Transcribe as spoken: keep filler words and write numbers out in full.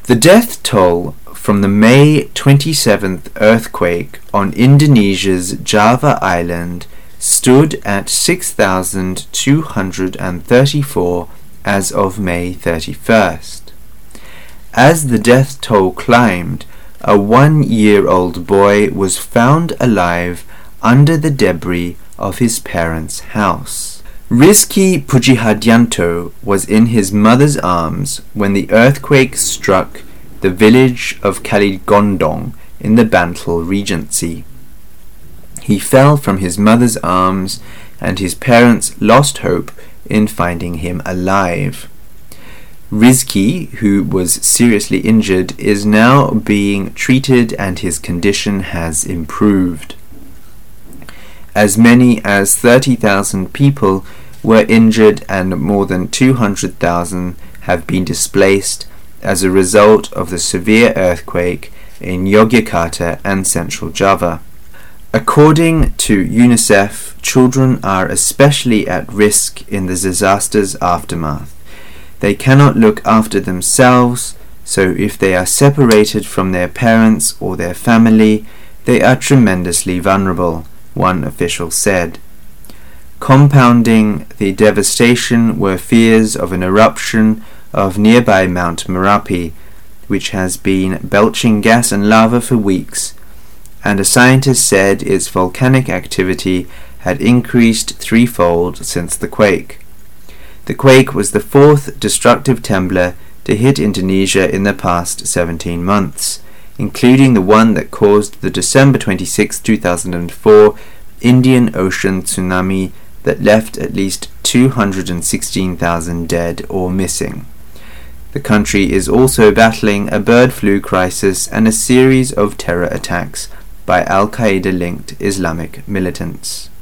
The death toll from the May twenty-seventh earthquake on Indonesia's Java island stood at six thousand two hundred thirty-four as of May thirty-first. As the death toll climbed, a one-year-old boy was found alive under the debris of his parents' house. Rizky Pujihadianto was in his mother's arms when the earthquake struck the village of Kaligondong in the Bantul Regency. He fell from his mother's arms, and his parents lost hope in finding him alive. Rizky, who was seriously injured, is now being treated and his condition has improved. As many as thirty thousand people were injured and more than two hundred thousand have been displaced as a result of the severe earthquake in Yogyakarta and Central Java. According to UNICEF, children are especially at risk in the disaster's aftermath. They cannot look after themselves, so if they are separated from their parents or their family, they are tremendously vulnerable, one official said. Compounding the devastation were fears of an eruption of nearby Mount Merapi, which has been belching gas and lava for weeks, and a scientist said its volcanic activity had increased threefold since the quake. The quake was the fourth destructive trembler to hit Indonesia in the past seventeen months, including the one that caused the December twenty-sixth, two thousand four Indian Ocean tsunami that left at least two hundred sixteen thousand dead or missing. The country is also battling a bird flu crisis and a series of terror attacks by Al-Qaeda-linked Islamic militants.